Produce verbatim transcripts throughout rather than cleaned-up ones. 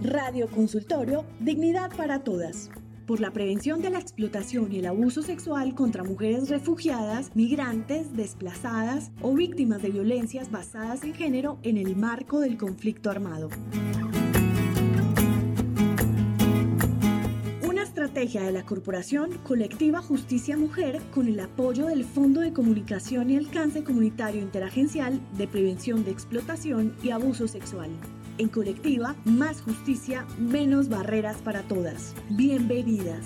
Radio Consultorio Dignidad para Todas. Por la prevención de la explotación y el abuso sexual contra mujeres refugiadas, migrantes, desplazadas o víctimas de violencias basadas en género en el marco del conflicto armado. Una estrategia de la Corporación Colectiva Justicia Mujer con el apoyo del Fondo de Comunicación y Alcance Comunitario Interagencial de Prevención de Explotación y Abuso Sexual. En Colectiva, más justicia, menos barreras para todas. Bienvenidas.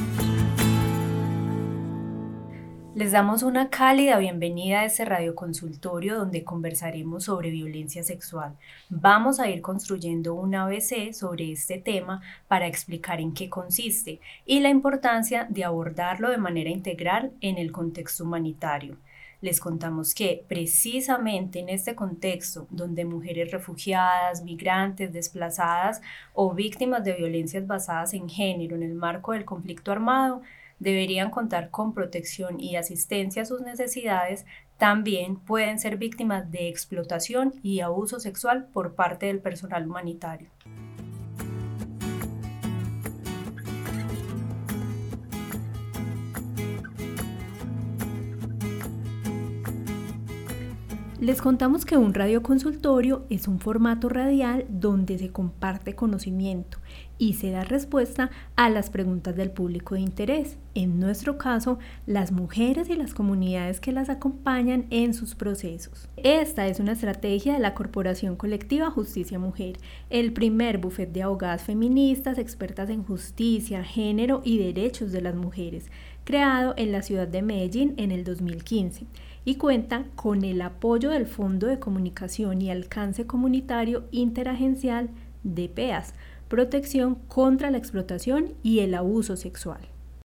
Les damos una cálida bienvenida a este radioconsultorio donde conversaremos sobre violencia sexual. Vamos a ir construyendo un A B C sobre este tema para explicar en qué consiste y la importancia de abordarlo de manera integral en el contexto humanitario. Les contamos que precisamente en este contexto donde mujeres refugiadas, migrantes, desplazadas o víctimas de violencias basadas en género en el marco del conflicto armado deberían contar con protección y asistencia a sus necesidades, también pueden ser víctimas de explotación y abuso sexual por parte del personal humanitario. Les contamos que un radioconsultorio es un formato radial donde se comparte conocimiento y se da respuesta a las preguntas del público de interés, en nuestro caso, las mujeres y las comunidades que las acompañan en sus procesos. Esta es una estrategia de la Corporación Colectiva Justicia Mujer, el primer bufete de abogadas feministas expertas en justicia, género y derechos de las mujeres, creado en la ciudad de Medellín en el dos mil quince. Y cuenta con el apoyo del Fondo de Comunicación y Alcance Comunitario Interagencial de P E A S, Protección contra la Explotación y el Abuso Sexual.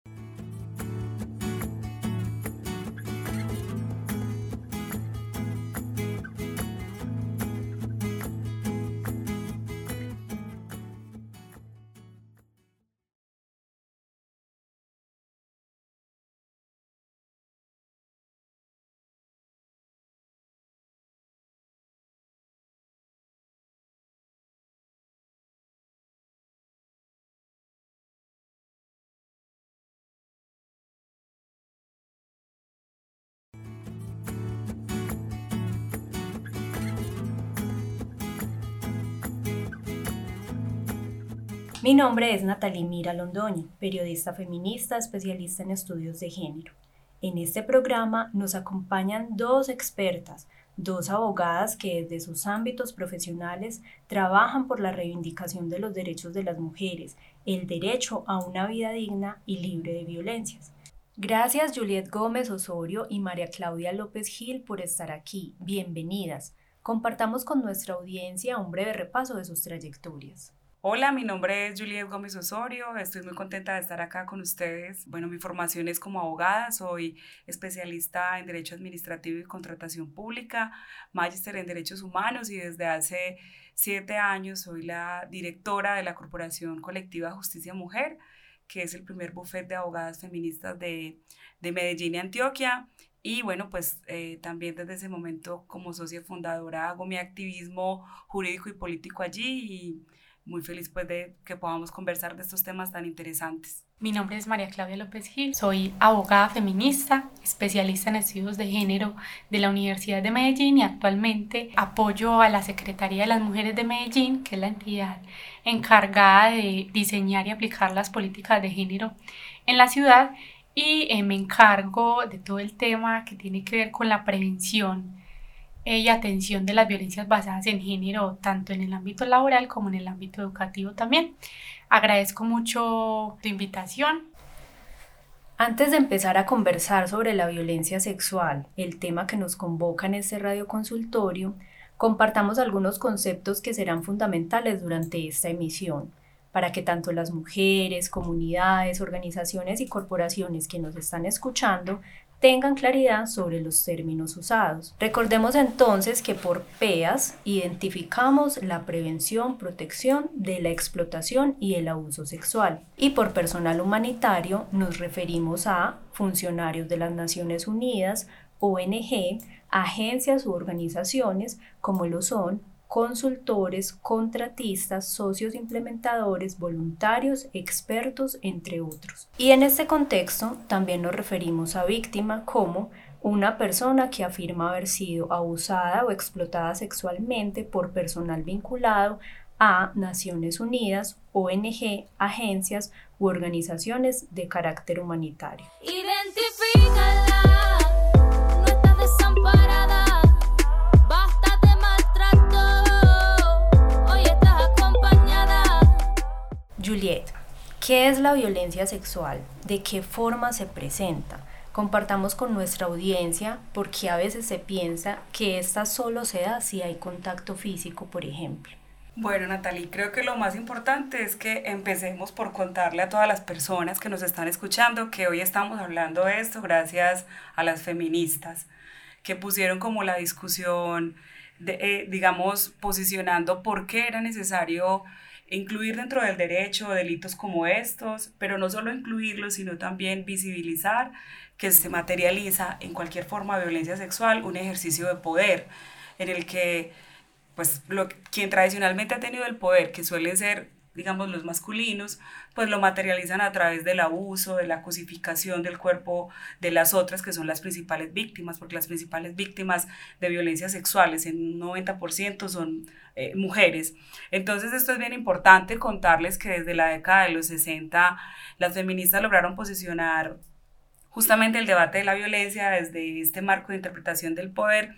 Mi nombre es Natalie Mira Londoño, periodista feminista especialista en estudios de género. En este programa nos acompañan dos expertas, dos abogadas que desde sus ámbitos profesionales trabajan por la reivindicación de los derechos de las mujeres, el derecho a una vida digna y libre de violencias. Gracias Juliet Gómez Osorio y María Claudia López Gil por estar aquí. Bienvenidas. Compartamos con nuestra audiencia un breve repaso de sus trayectorias. Hola, mi nombre es Juliet Gómez Osorio, estoy muy contenta de estar acá con ustedes. Bueno, mi formación es como abogada, soy especialista en Derecho Administrativo y Contratación Pública, magíster en Derechos Humanos y desde hace siete años soy la directora de la Corporación Colectiva Justicia Mujer, que es el primer bufete de abogadas feministas de, de Medellín y Antioquia. Y bueno, pues eh, también desde ese momento como socia fundadora hago mi activismo jurídico y político allí y muy feliz pues de que podamos conversar de estos temas tan interesantes. Mi nombre es María Claudia López Gil, soy abogada feminista, especialista en estudios de género de la Universidad de Medellín y actualmente apoyo a la Secretaría de las Mujeres de Medellín, que es la entidad encargada de diseñar y aplicar las políticas de género en la ciudad y eh, me encargo de todo el tema que tiene que ver con la prevención y atención de las violencias basadas en género, tanto en el ámbito laboral como en el ámbito educativo también. Agradezco mucho tu invitación. Antes de empezar a conversar sobre la violencia sexual, el tema que nos convoca en este radioconsultorio, compartamos algunos conceptos que serán fundamentales durante esta emisión, para que tanto las mujeres, comunidades, organizaciones y corporaciones que nos están escuchando tengan claridad sobre los términos usados. Recordemos entonces que por P E A S identificamos la prevención, protección de la explotación y el abuso sexual. Y por personal humanitario nos referimos a funcionarios de las Naciones Unidas, O N G, agencias u organizaciones como lo son consultores, contratistas, socios implementadores, voluntarios, expertos, entre otros. Y en este contexto también nos referimos a víctima como una persona que afirma haber sido abusada o explotada sexualmente por personal vinculado a Naciones Unidas, O N G, agencias u organizaciones de carácter humanitario. Identifícala, no estás desamparada, basta de maltrato, hoy estás acompañada. Juliet, ¿qué es la violencia sexual? ¿De qué forma se presenta? Compartamos con nuestra audiencia porque a veces se piensa que esta solo se da si hay contacto físico, por ejemplo. Bueno, Natalie, creo que lo más importante es que empecemos por contarle a todas las personas que nos están escuchando que hoy estamos hablando de esto gracias a las feministas que pusieron como la discusión, de, eh, digamos, posicionando por qué era necesario incluir dentro del derecho delitos como estos, pero no solo incluirlos, sino también visibilizar que se materializa en cualquier forma de violencia sexual un ejercicio de poder en el que pues lo, quien tradicionalmente ha tenido el poder, que suelen ser, digamos, los masculinos, pues lo materializan a través del abuso, de la cosificación del cuerpo de las otras, que son las principales víctimas, porque las principales víctimas de violencias sexuales en un noventa por ciento son eh, mujeres. Entonces esto es bien importante contarles que desde la década de los sesenta las feministas lograron posicionar justamente el debate de la violencia desde este marco de interpretación del poder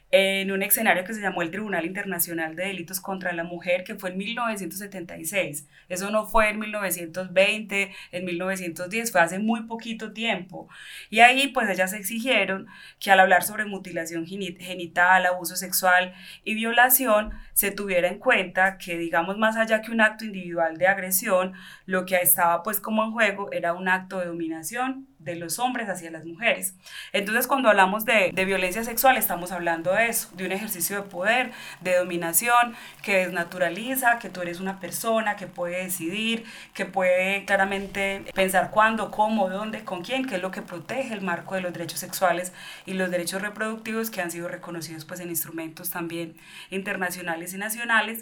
en un escenario que se llamó el Tribunal Internacional de Delitos contra la Mujer, que fue en mil novecientos setenta y seis. Eso no fue en mil novecientos veinte, en mil novecientos diez, fue hace muy poquito tiempo. Y ahí pues ellas exigieron que al hablar sobre mutilación genital, abuso sexual y violación, se tuviera en cuenta que, digamos, más allá que un acto individual de agresión, lo que estaba pues como en juego era un acto de dominación de los hombres hacia las mujeres. Entonces, cuando hablamos de, de violencia sexual, estamos hablando de eso, de un ejercicio de poder, de dominación, que desnaturaliza, que tú eres una persona que puede decidir, que puede claramente pensar cuándo, cómo, dónde, con quién, que es lo que protege el marco de los derechos sexuales y los derechos reproductivos que han sido reconocidos pues en instrumentos también internacionales y nacionales.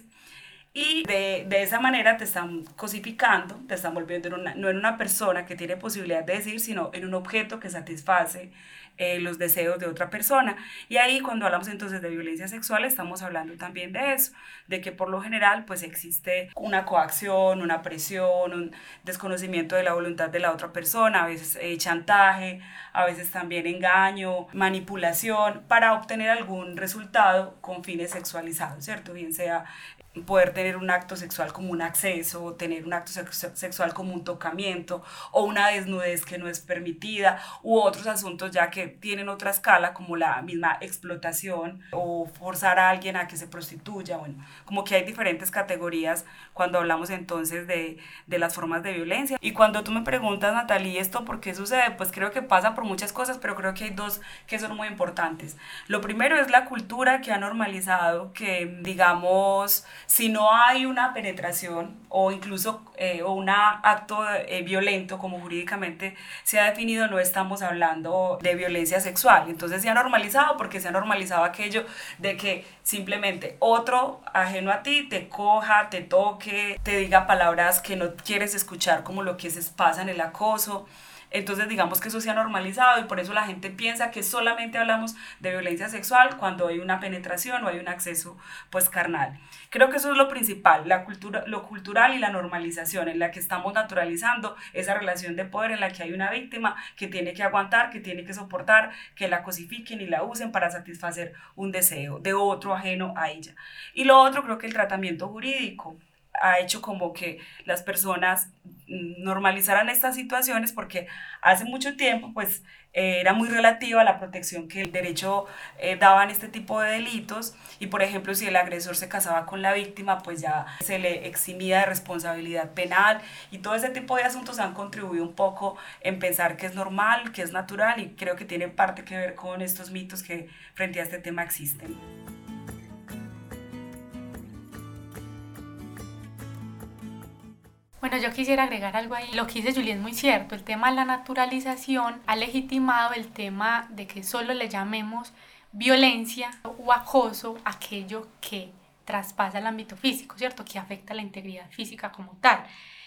Y de, de esa manera te están cosificando, te están volviendo en una, no en una persona que tiene posibilidad de decir, sino en un objeto que satisface eh, los deseos de otra persona. Y ahí cuando hablamos entonces de violencia sexual estamos hablando también de eso, de que por lo general pues existe una coacción, una presión, un desconocimiento de la voluntad de la otra persona, a veces eh, chantaje, a veces también engaño, manipulación, para obtener algún resultado con fines sexualizados, ¿cierto? Bien sea poder tener un acto sexual como un acceso, tener un acto sex- sexual como un tocamiento o una desnudez que no es permitida u otros asuntos ya que tienen otra escala como la misma explotación o forzar a alguien a que se prostituya. Bueno, como que hay diferentes categorías cuando hablamos entonces de, de las formas de violencia. Y cuando tú me preguntas, Natalie, ¿esto por qué sucede? Pues creo que pasa por muchas cosas, pero creo que hay dos que son muy importantes. Lo primero es la cultura que ha normalizado que, digamos, si no hay una penetración o incluso eh, o un acto eh, violento, como jurídicamente se ha definido, no estamos hablando de violencia sexual. Entonces se ha normalizado porque se ha normalizado aquello de que simplemente otro ajeno a ti te coja, te toque, te diga palabras que no quieres escuchar, como lo que se pasa en el acoso. Entonces digamos que eso se ha normalizado y por eso la gente piensa que solamente hablamos de violencia sexual cuando hay una penetración o hay un acceso pues carnal. Creo que eso es lo principal, la cultura, lo cultural y la normalización en la que estamos naturalizando esa relación de poder en la que hay una víctima que tiene que aguantar, que tiene que soportar, que la cosifiquen y la usen para satisfacer un deseo de otro ajeno a ella. Y lo otro, creo que el tratamiento jurídico ha hecho como que las personas normalizaran estas situaciones porque hace mucho tiempo pues eh, era muy relativa la protección que el derecho eh, daba en este tipo de delitos y por ejemplo si el agresor se casaba con la víctima pues ya se le eximía de responsabilidad penal y todo ese tipo de asuntos han contribuido un poco en pensar que es normal, que es natural y creo que tiene parte que ver con estos mitos que frente a este tema existen. Bueno, yo quisiera agregar algo ahí. Lo que dice Juliet es muy cierto. El tema de la naturalización ha legitimado el tema de que solo le llamemos violencia o acoso aquello que traspasa el ámbito físico, ¿cierto? Que afecta la integridad física como tal.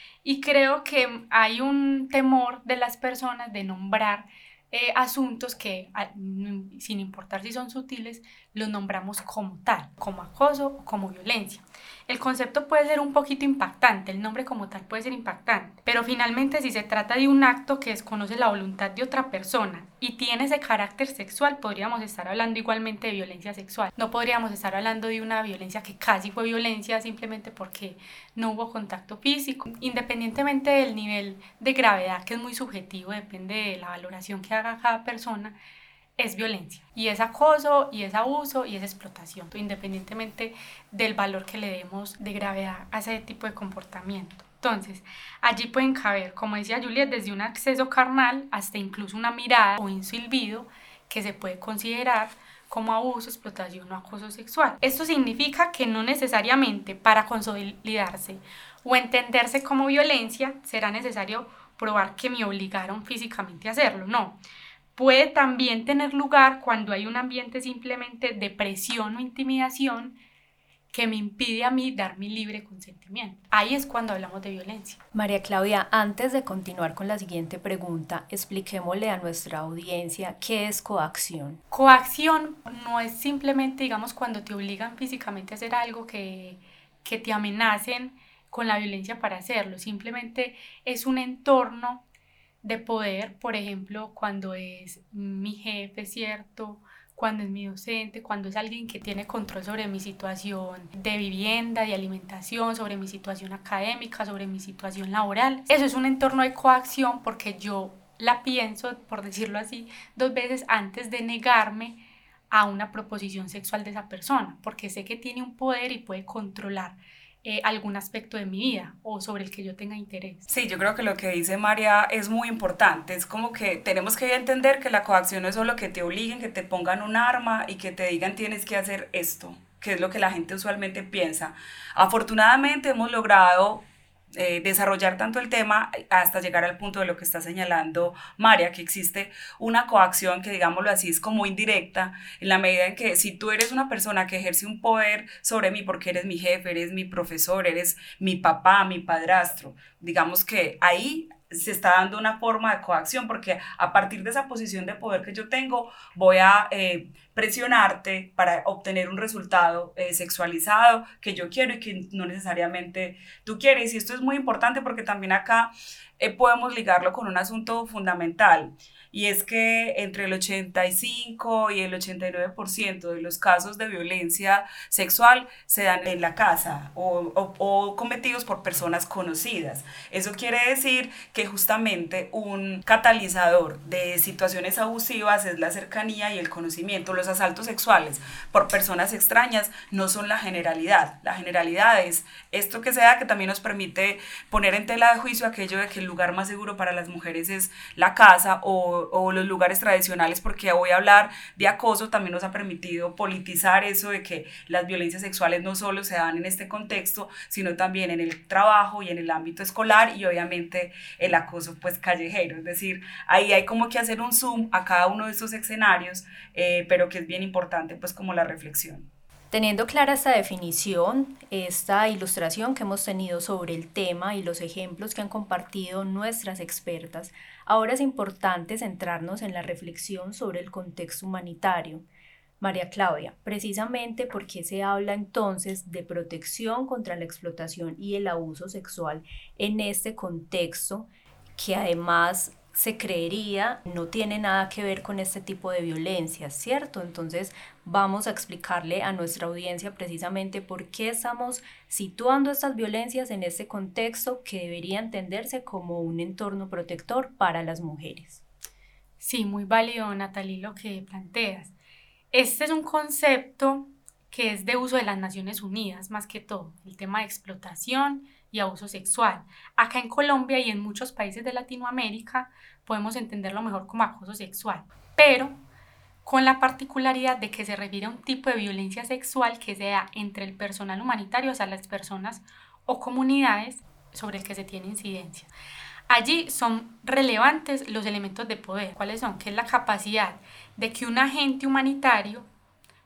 Y creo que hay un temor de las personas de nombrar eh, asuntos que, a, sin importar si son sutiles, los nombramos como tal, como acoso o como violencia. El concepto puede ser un poquito impactante, el nombre como tal puede ser impactante, pero finalmente si se trata de un acto que desconoce la voluntad de otra persona y tiene ese carácter sexual, podríamos estar hablando igualmente de violencia sexual. No podríamos estar hablando de una violencia que casi fue violencia simplemente porque no hubo contacto físico. Independientemente del nivel de gravedad, que es muy subjetivo, depende de la valoración que haga cada persona, es violencia, y es acoso, y es abuso, y es explotación, independientemente del valor que le demos de gravedad a ese tipo de comportamiento. Entonces, allí pueden caber, como decía Juliet, desde un acceso carnal hasta incluso una mirada o un silbido que se puede considerar como abuso, explotación o acoso sexual. Esto significa que no necesariamente para consolidarse o entenderse como violencia será necesario probar que me obligaron físicamente a hacerlo, no. Puede también tener lugar cuando hay un ambiente simplemente de presión o intimidación que me impide a mí dar mi libre consentimiento. Ahí es cuando hablamos de violencia. María Claudia, antes de continuar con la siguiente pregunta, expliquémosle a nuestra audiencia qué es coacción. Coacción no es simplemente, digamos, cuando te obligan físicamente a hacer algo que, que te amenacen con la violencia para hacerlo. Simplemente es un entorno de poder, por ejemplo, cuando es mi jefe, ¿cierto?, cuando es mi docente, cuando es alguien que tiene control sobre mi situación de vivienda, de alimentación, sobre mi situación académica, sobre mi situación laboral. Eso es un entorno de coacción porque yo la pienso, por decirlo así, dos veces antes de negarme a una proposición sexual de esa persona, porque sé que tiene un poder y puede controlar Eh, algún aspecto de mi vida o sobre el que yo tenga interés. Sí, yo creo que lo que dice María es muy importante. Es como que tenemos que entender que la coacción no es solo que te obliguen, que te pongan un arma y que te digan tienes que hacer esto, que es lo que la gente usualmente piensa. Afortunadamente hemos logrado Eh, desarrollar tanto el tema hasta llegar al punto de lo que está señalando María, que existe una coacción que, digámoslo así, es como indirecta, en la medida en que si tú eres una persona que ejerce un poder sobre mí porque eres mi jefe, eres mi profesor, eres mi papá, mi padrastro, digamos que ahí se está dando una forma de coacción, porque a partir de esa posición de poder que yo tengo, voy a eh, presionarte para obtener un resultado eh, sexualizado que yo quiero y que no necesariamente tú quieres. Y esto es muy importante porque también acá eh, podemos ligarlo con un asunto fundamental, y es que entre el ochenta y cinco y el ochenta y nueve por ciento de los casos de violencia sexual se dan en la casa o, o, o cometidos por personas conocidas. Eso quiere decir que justamente un catalizador de situaciones abusivas es la cercanía y el conocimiento. Los asaltos sexuales por personas extrañas no son la generalidad. La generalidad es esto que se da, que también nos permite poner en tela de juicio aquello de que el lugar más seguro para las mujeres es la casa o o los lugares tradicionales, porque voy a hablar de acoso, también nos ha permitido politizar eso de que las violencias sexuales no solo se dan en este contexto, sino también en el trabajo y en el ámbito escolar, y obviamente el acoso pues callejero. Es decir, ahí hay como que hacer un zoom a cada uno de estos escenarios, eh, pero que es bien importante pues como la reflexión. Teniendo clara esta definición, esta ilustración que hemos tenido sobre el tema y los ejemplos que han compartido nuestras expertas, ahora es importante centrarnos en la reflexión sobre el contexto humanitario. María Claudia, precisamente porque se habla entonces de protección contra la explotación y el abuso sexual en este contexto, que además se creería no tiene nada que ver con este tipo de violencia, ¿cierto? Entonces vamos a explicarle a nuestra audiencia precisamente por qué estamos situando estas violencias en este contexto que debería entenderse como un entorno protector para las mujeres. Sí, muy válido, Natalie, lo que planteas. Este es un concepto que es de uso de las Naciones Unidas, más que todo, el tema de explotación y abuso sexual. Acá en Colombia y en muchos países de Latinoamérica podemos entenderlo mejor como acoso sexual, pero con la particularidad de que se refiere a un tipo de violencia sexual que se da entre el personal humanitario, o sea, las personas o comunidades sobre el que se tiene incidencia. Allí son relevantes los elementos de poder. ¿Cuáles son? Que es la capacidad de que un agente humanitario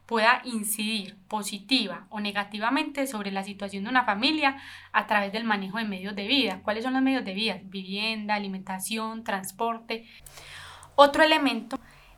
pueda incidir positiva o negativamente sobre la situación de una familia a través del manejo de medios de vida. ¿Cuáles son los medios de vida? Vivienda, alimentación, transporte. Otro elemento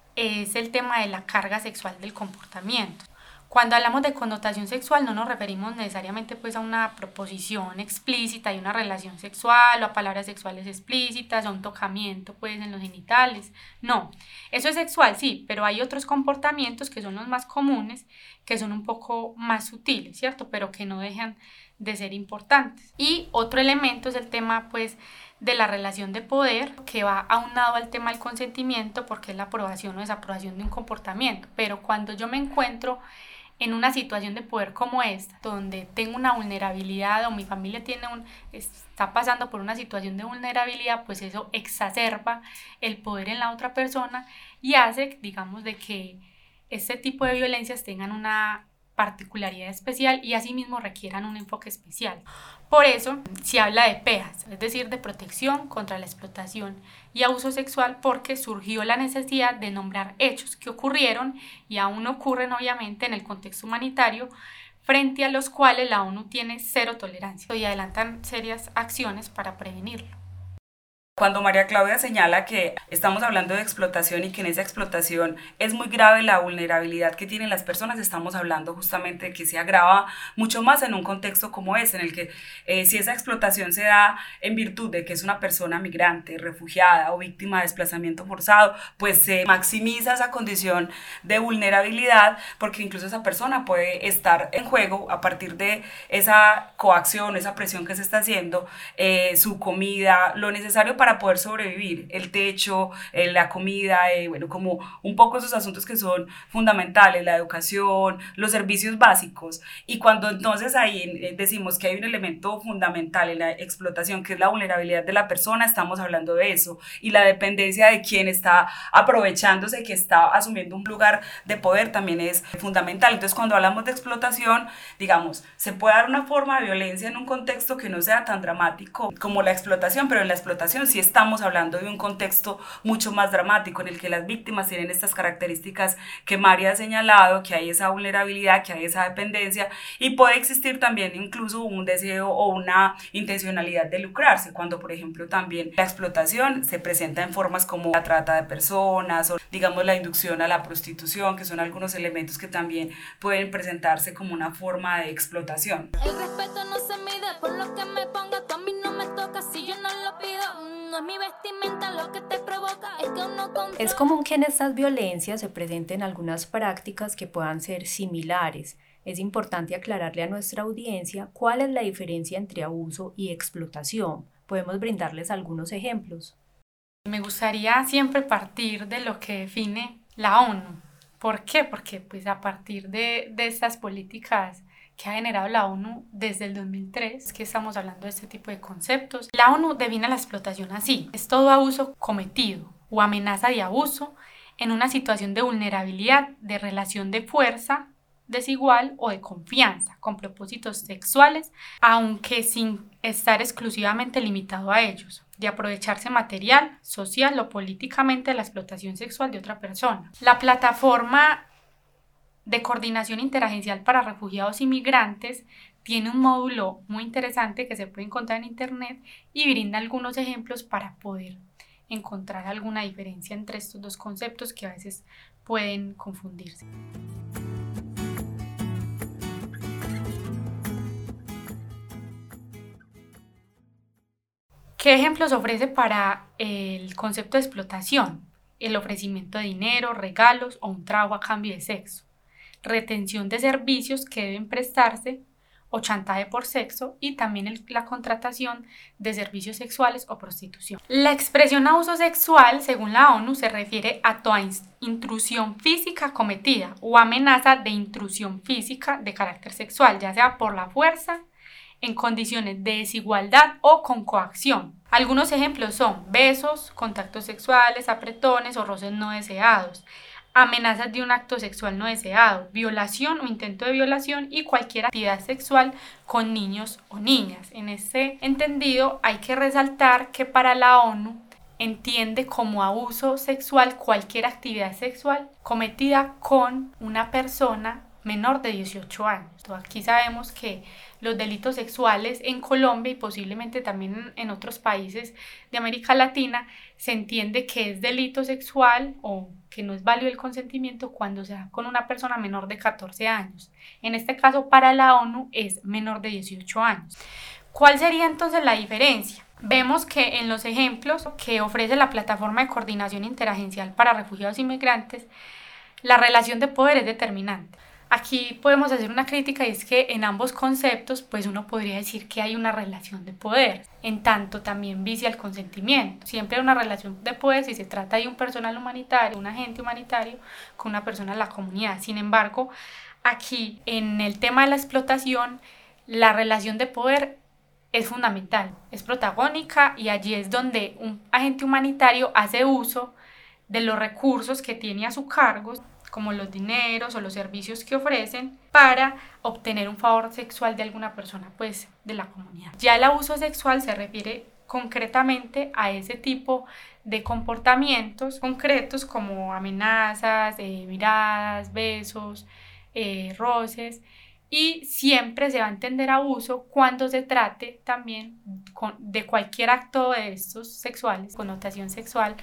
es el tema de la carga sexual del comportamiento. Cuando hablamos de connotación sexual no nos referimos necesariamente pues a una proposición explícita y una relación sexual o a palabras sexuales explícitas o a un tocamiento pues en los genitales. No, eso es sexual, sí, pero hay otros comportamientos que son los más comunes, que son un poco más sutiles, ¿cierto? Pero que no dejan de ser importantes. Y otro elemento es el tema pues de la relación de poder, que va aunado al tema del consentimiento, porque es la aprobación o desaprobación de un comportamiento. Pero cuando yo me encuentro en una situación de poder como esta, donde tengo una vulnerabilidad o mi familia tiene un, está pasando por una situación de vulnerabilidad, pues eso exacerba el poder en la otra persona y hace, digamos, de que este tipo de violencias tengan una particularidad especial y asimismo requieran un enfoque especial. Por eso se habla de P E A S, es decir, de protección contra la explotación y abuso sexual, porque surgió la necesidad de nombrar hechos que ocurrieron y aún ocurren obviamente en el contexto humanitario, frente a los cuales la ONU tiene cero tolerancia y adelantan serias acciones para prevenirlo. Cuando María Claudia señala que estamos hablando de explotación y que en esa explotación es muy grave la vulnerabilidad que tienen las personas, estamos hablando justamente de que se agrava mucho más en un contexto como ese, en el que eh, si esa explotación se da en virtud de que es una persona migrante, refugiada o víctima de desplazamiento forzado, pues se maximiza esa condición de vulnerabilidad, porque incluso esa persona puede estar en juego a partir de esa coacción, esa presión que se está haciendo, eh, su comida, lo necesario para para poder sobrevivir, el techo, eh, la comida, eh, bueno, como un poco esos asuntos que son fundamentales, la educación, los servicios básicos. Y cuando entonces ahí eh, decimos que hay un elemento fundamental en la explotación, que es la vulnerabilidad de la persona, estamos hablando de eso, y la dependencia de quien está aprovechándose, que está asumiendo un lugar de poder, también es fundamental. Entonces, cuando hablamos de explotación, digamos, se puede dar una forma de violencia en un contexto que no sea tan dramático como la explotación, pero en la explotación sí estamos hablando de un contexto mucho más dramático en el que las víctimas tienen estas características que María ha señalado, que hay esa vulnerabilidad, que hay esa dependencia, y puede existir también incluso un deseo o una intencionalidad de lucrarse, cuando por ejemplo también la explotación se presenta en formas como la trata de personas o digamos la inducción a la prostitución, que son algunos elementos que también pueden presentarse como una forma de explotación. El respeto no se mide por lo que me ponga, tú a mí no me toca si yo no lo pido. No es mi vestimenta lo que te provoca, es que uno controla. Es común que en estas violencias se presenten algunas prácticas que puedan ser similares. Es importante aclararle a nuestra audiencia cuál es la diferencia entre abuso y explotación. Podemos brindarles algunos ejemplos. Me gustaría siempre partir de lo que define la ONU. ¿Por qué? Porque pues a partir de, de estas políticas que ha generado la ONU desde el dos mil tres, que estamos hablando de este tipo de conceptos. La ONU define la explotación así: es todo abuso cometido o amenaza de abuso en una situación de vulnerabilidad, de relación de fuerza desigual o de confianza, con propósitos sexuales, aunque sin estar exclusivamente limitado a ellos, de aprovecharse material, social o políticamente de la explotación sexual de otra persona. La plataforma de coordinación interagencial para refugiados y migrantes tiene un módulo muy interesante que se puede encontrar en internet y brinda algunos ejemplos para poder encontrar alguna diferencia entre estos dos conceptos que a veces pueden confundirse. ¿Qué ejemplos ofrece para el concepto de explotación? El ofrecimiento de dinero, regalos o un trabajo a cambio de sexo. Retención de servicios que deben prestarse o chantaje por sexo, y también el, la contratación de servicios sexuales o prostitución. La expresión abuso sexual, según la ONU, se refiere a toda intrusión física cometida o amenaza de intrusión física de carácter sexual, ya sea por la fuerza, en condiciones de desigualdad o con coacción. Algunos ejemplos son besos, contactos sexuales, apretones o roces no deseados, amenazas de un acto sexual no deseado, violación o intento de violación y cualquier actividad sexual con niños o niñas. En este entendido hay que resaltar que para la ONU entiende como abuso sexual cualquier actividad sexual cometida con una persona menor de dieciocho años. Entonces, aquí sabemos que los delitos sexuales en Colombia y posiblemente también en otros países de América Latina se entiende que es delito sexual o que no es válido el consentimiento cuando se da con una persona menor de catorce años. En este caso, para la ONU es menor de dieciocho años. ¿Cuál sería entonces la diferencia? Vemos que en los ejemplos que ofrece la Plataforma de Coordinación Interagencial para Refugiados y Migrantes, la relación de poder es determinante. Aquí podemos hacer una crítica y es que en ambos conceptos pues uno podría decir que hay una relación de poder, en tanto también vicia el consentimiento. Siempre hay una relación de poder si se trata de un personal humanitario, un agente humanitario con una persona de la comunidad. Sin embargo, aquí en el tema de la explotación, la relación de poder es fundamental, es protagónica y allí es donde un agente humanitario hace uso de los recursos que tiene a su cargo, como los dineros o los servicios que ofrecen, para obtener un favor sexual de alguna persona pues de la comunidad. Ya el abuso sexual se refiere concretamente a ese tipo de comportamientos concretos como amenazas, eh, miradas, besos, eh, roces, y siempre se va a entender abuso cuando se trate también con, de cualquier acto de estos sexuales, connotación sexual,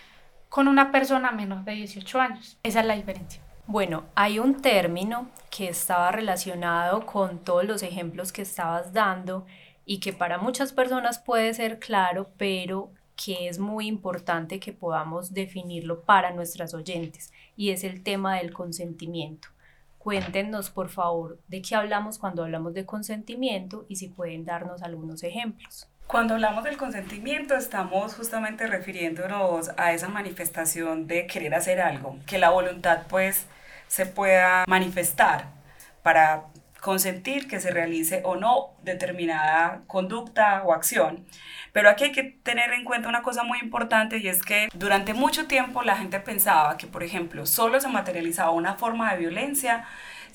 con una persona menor de dieciocho años. Esa es la diferencia. Bueno, hay un término que estaba relacionado con todos los ejemplos que estabas dando y que para muchas personas puede ser claro, pero que es muy importante que podamos definirlo para nuestras oyentes, y es el tema del consentimiento. Cuéntenos, por favor, de qué hablamos cuando hablamos de consentimiento y si pueden darnos algunos ejemplos. Cuando hablamos del consentimiento estamos justamente refiriéndonos a esa manifestación de querer hacer algo, que la voluntad pues se pueda manifestar para consentir que se realice o no determinada conducta o acción. Pero aquí hay que tener en cuenta una cosa muy importante, y es que durante mucho tiempo la gente pensaba que, por ejemplo, solo se materializaba una forma de violencia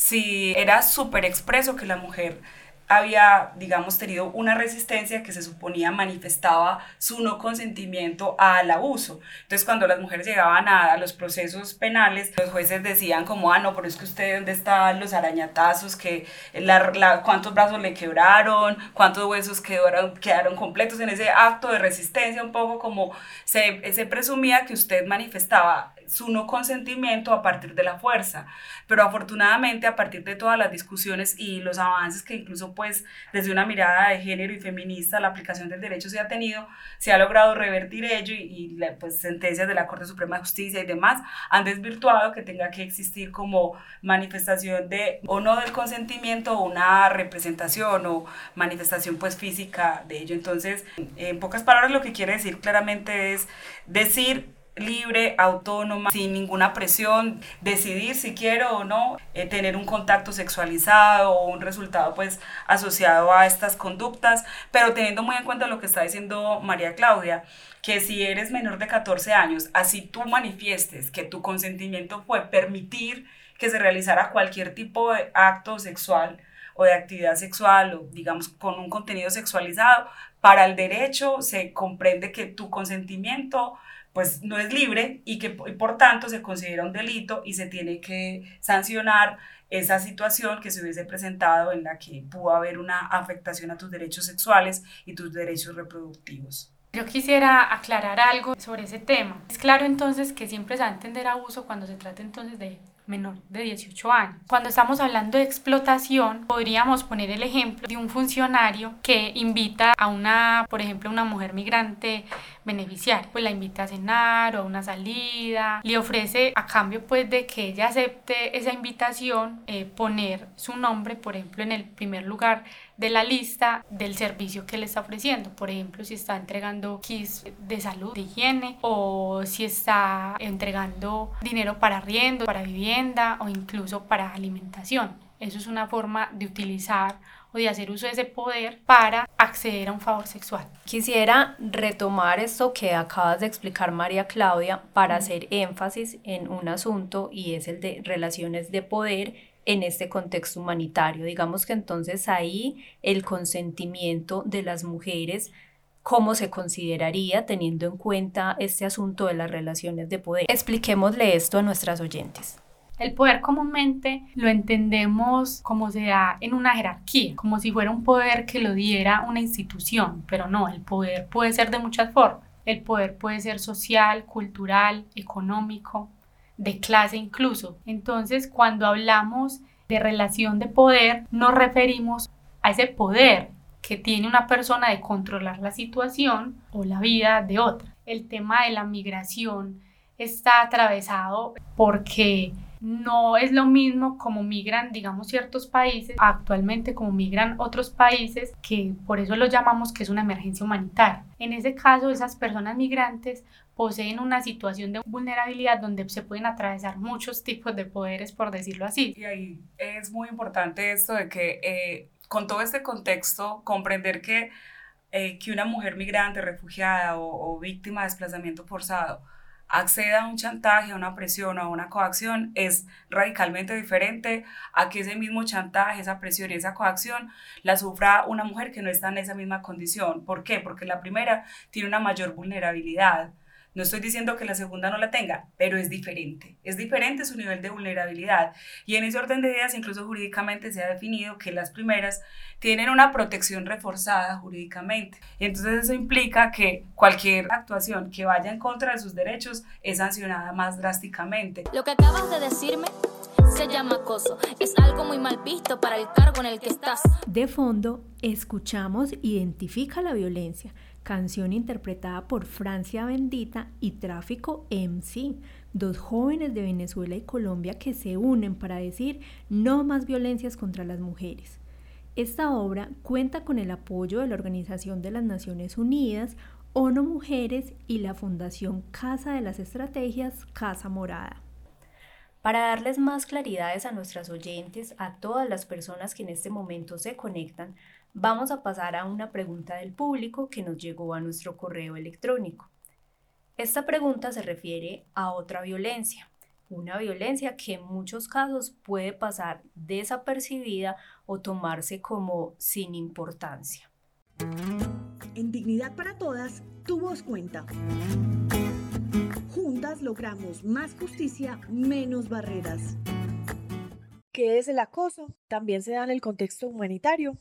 si era súper expreso que la mujer había, digamos, tenido una resistencia que se suponía manifestaba su no consentimiento al abuso. Entonces, cuando las mujeres llegaban a, a los procesos penales, los jueces decían como, ah, no, pero es que usted, ¿dónde están los arañatazos? Que la, la, ¿cuántos brazos le quebraron? ¿Cuántos huesos quedaron, quedaron completos en ese acto de resistencia? Un poco como se, se presumía que usted manifestaba su no consentimiento a partir de la fuerza, pero afortunadamente a partir de todas las discusiones y los avances que incluso pues desde una mirada de género y feminista la aplicación del derecho se ha tenido, se ha logrado revertir ello, y, y la, pues sentencias de la Corte Suprema de Justicia y demás han desvirtuado que tenga que existir como manifestación de o no del consentimiento o una representación o manifestación pues física de ello. Entonces, en pocas palabras, lo que quiere decir claramente es decir libre, autónoma, sin ninguna presión, decidir si quiero o no eh, tener un contacto sexualizado o un resultado pues asociado a estas conductas, pero teniendo muy en cuenta lo que está diciendo María Claudia, que si eres menor de catorce años, así tú manifiestes que tu consentimiento fue permitir que se realizara cualquier tipo de acto sexual o de actividad sexual, o digamos con un contenido sexualizado, para el derecho se comprende que tu consentimiento pues no es libre y que por tanto se considera un delito y se tiene que sancionar esa situación que se hubiese presentado en la que pudo haber una afectación a tus derechos sexuales y tus derechos reproductivos. Yo quisiera aclarar algo sobre ese tema. Es claro entonces que siempre se va a entender abuso cuando se trata entonces de menor de dieciocho años. Cuando estamos hablando de explotación, podríamos poner el ejemplo de un funcionario que invita a una, por ejemplo, una mujer migrante beneficiaria, pues la invita a cenar o a una salida, le ofrece a cambio pues de que ella acepte esa invitación, eh, poner su nombre, por ejemplo, en el primer lugar de la lista del servicio que le está ofreciendo. Por ejemplo, si está entregando kits de salud, de higiene, o si está entregando dinero para arriendo, para vivienda o incluso para alimentación. Eso es una forma de utilizar o de hacer uso de ese poder para acceder a un favor sexual. Quisiera retomar esto que acabas de explicar, María Claudia, para hacer énfasis en un asunto, y es el de relaciones de poder en este contexto humanitario. Digamos que entonces ahí el consentimiento de las mujeres ¿Cómo se consideraría teniendo en cuenta este asunto de las relaciones de poder? Expliquémosle esto a nuestras oyentes. El poder comúnmente lo entendemos como se da en una jerarquía, como si fuera un poder que lo diera una institución, pero no, el poder puede ser de muchas formas. El poder puede ser social, cultural, económico, de clase incluso. Entonces, cuando hablamos de relación de poder, nos referimos a ese poder que tiene una persona de controlar la situación o la vida de otra. El tema de la migración está atravesado porque no es lo mismo como migran, digamos, ciertos países, actualmente como migran otros países, que por eso lo llamamos que es una emergencia humanitaria. En ese caso, esas personas migrantes poseen una situación de vulnerabilidad donde se pueden atravesar muchos tipos de poderes, por decirlo así. Y ahí es muy importante esto de que eh, con todo este contexto, comprender que, eh, que una mujer migrante, refugiada o, o víctima de desplazamiento forzado acceda a un chantaje, a una presión o a una coacción es radicalmente diferente a que ese mismo chantaje, esa presión y esa coacción la sufra una mujer que no está en esa misma condición. ¿Por qué? Porque la primera tiene una mayor vulnerabilidad. No estoy diciendo que la segunda no la tenga, pero es diferente. Es diferente su nivel de vulnerabilidad. Y en ese orden de ideas, incluso jurídicamente se ha definido que las primeras tienen una protección reforzada jurídicamente. Y entonces eso implica que cualquier actuación que vaya en contra de sus derechos es sancionada más drásticamente. Lo que acabas de decirme se llama acoso. Es algo muy mal visto para el cargo en el que estás. De fondo, escuchamos Identifica la violencia, canción interpretada por Francia Bendita y Tráfico M C, dos jóvenes de Venezuela y Colombia que se unen para decir no más violencias contra las mujeres. Esta obra cuenta con el apoyo de la Organización de las Naciones Unidas, ONU Mujeres y la Fundación Casa de las Estrategias Casa Morada. Para darles más claridades a nuestras oyentes, a todas las personas que en este momento se conectan, vamos a pasar a una pregunta del público que nos llegó a nuestro correo electrónico. Esta pregunta se refiere a otra violencia, una violencia que en muchos casos puede pasar desapercibida o tomarse como sin importancia. En Dignidad para Todas, tu voz cuenta. Juntas logramos más justicia, menos barreras. ¿Qué es el acoso? También se da en el contexto humanitario.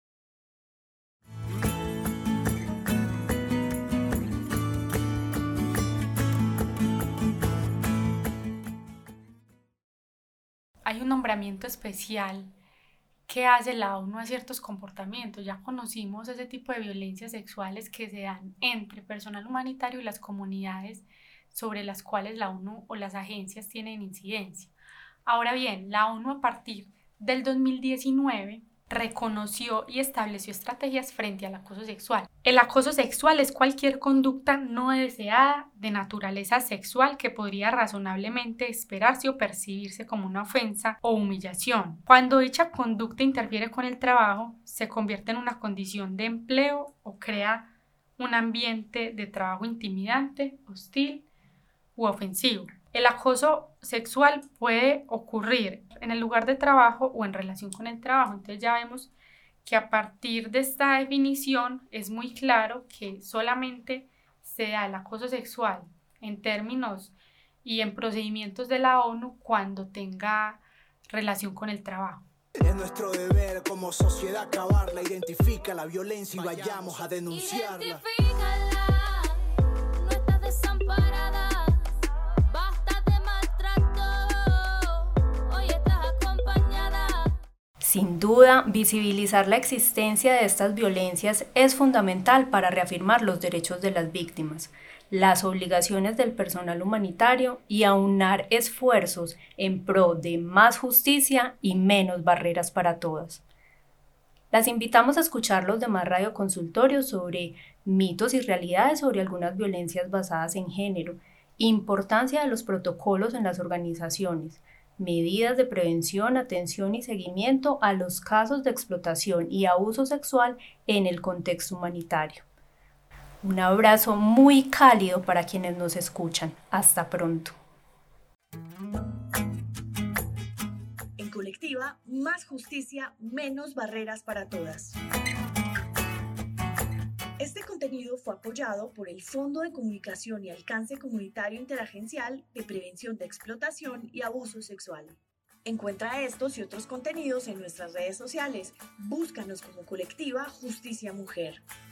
Hay un nombramiento especial que hace la ONU a ciertos comportamientos. Ya conocimos ese tipo de violencias sexuales que se dan entre personal humanitario y las comunidades sobre las cuales la ONU o las agencias tienen incidencia. Ahora bien, la ONU a partir del dos mil diecinueve reconoció y estableció estrategias frente al acoso sexual. El acoso sexual es cualquier conducta no deseada de naturaleza sexual que podría razonablemente esperarse o percibirse como una ofensa o humillación. Cuando dicha conducta interfiere con el trabajo, se convierte en una condición de empleo o crea un ambiente de trabajo intimidante, hostil u ofensivo. El acoso sexual puede ocurrir en el lugar de trabajo o en relación con el trabajo. Entonces ya vemos que a partir de esta definición es muy claro que solamente se da el acoso sexual en términos y en procedimientos de la ONU cuando tenga relación con el trabajo. Es nuestro deber como sociedad acabarla, identifica la violencia y vayamos a denunciarla. Identifícala, no estás desamparada. Sin duda, visibilizar la existencia de estas violencias es fundamental para reafirmar los derechos de las víctimas, las obligaciones del personal humanitario y aunar esfuerzos en pro de más justicia y menos barreras para todas. Las invitamos a escuchar los demás radioconsultorios sobre mitos y realidades sobre algunas violencias basadas en género, importancia de los protocolos en las organizaciones, medidas de prevención, atención y seguimiento a los casos de explotación y abuso sexual en el contexto humanitario. Un abrazo muy cálido para quienes nos escuchan. Hasta pronto. En Colectiva, más justicia, menos barreras para todas. Este contenido fue apoyado por el Fondo de Comunicación y Alcance Comunitario Interagencial de Prevención de Explotación y Abuso Sexual. Encuentra estos y otros contenidos en nuestras redes sociales. Búscanos como Colectiva Justicia Mujer.